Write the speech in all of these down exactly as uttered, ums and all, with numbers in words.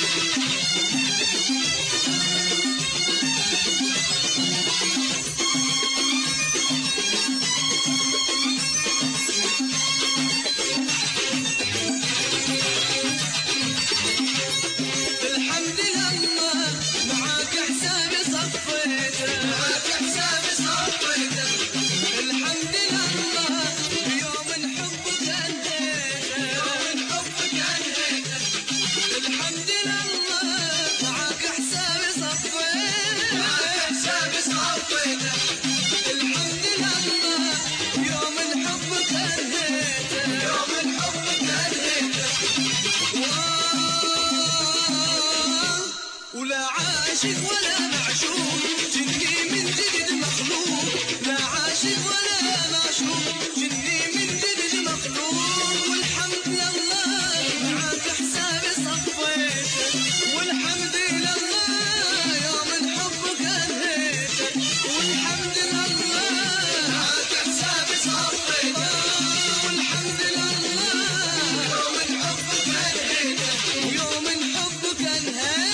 ولا عاشق ولا معشوق جني من جديد مخلوق، لا عاشق ولا معشوق جني من جديد مخلوق. والحمد لله معاك حسابي صفيته، والحمد لله يوم حبك انهيته، والحمد لله معاك حسابي صفيته، والحمد لله يوم حبك انهيته، ويوم حبك انهيته.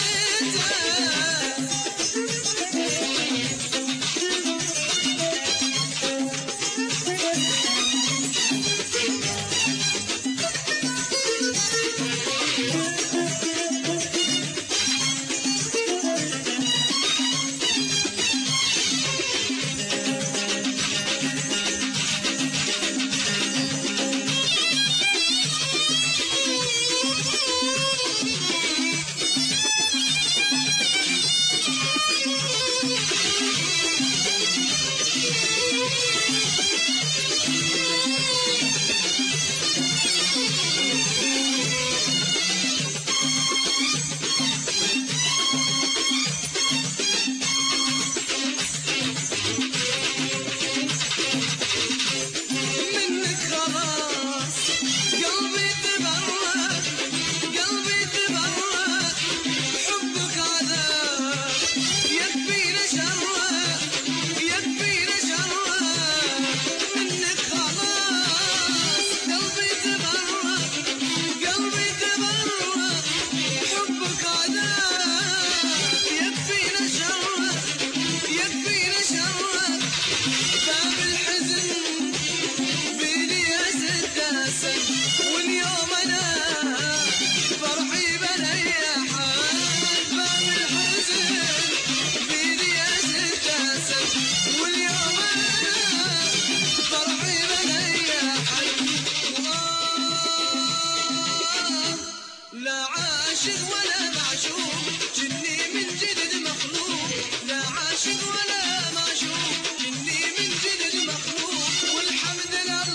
لا عاشق ولا معشوق جني من جديد مخلوق، لا عاشق ولا معشوق جني من جديد مخلوق. والحمد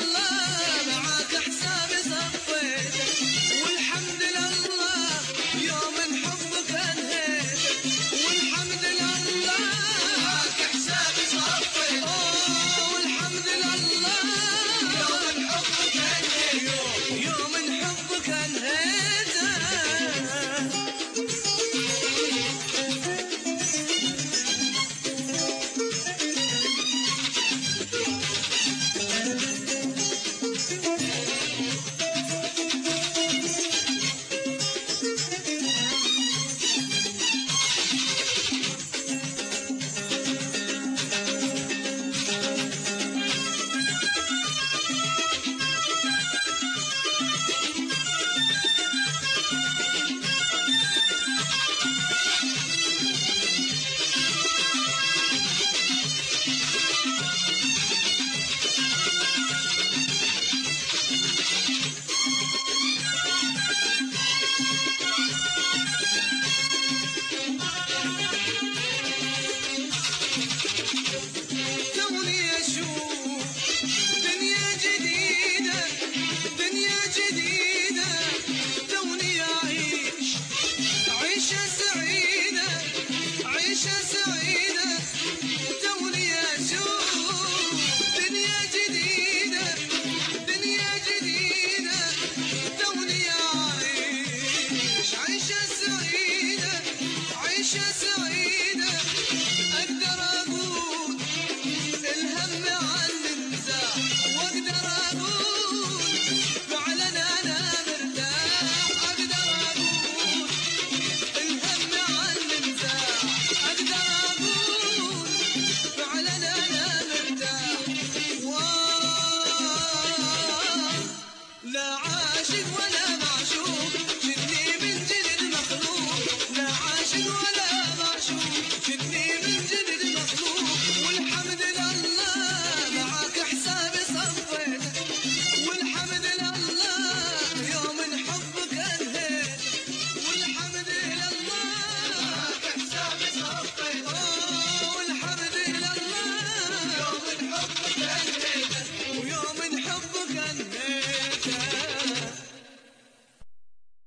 لله معاك حسابي صفيته، والحمد لله يوم حبك انهيته، والحمد لله معاك حسابي صفيته، والحمد لله يوم حبك انهيته، يوم حبك انهيته. Just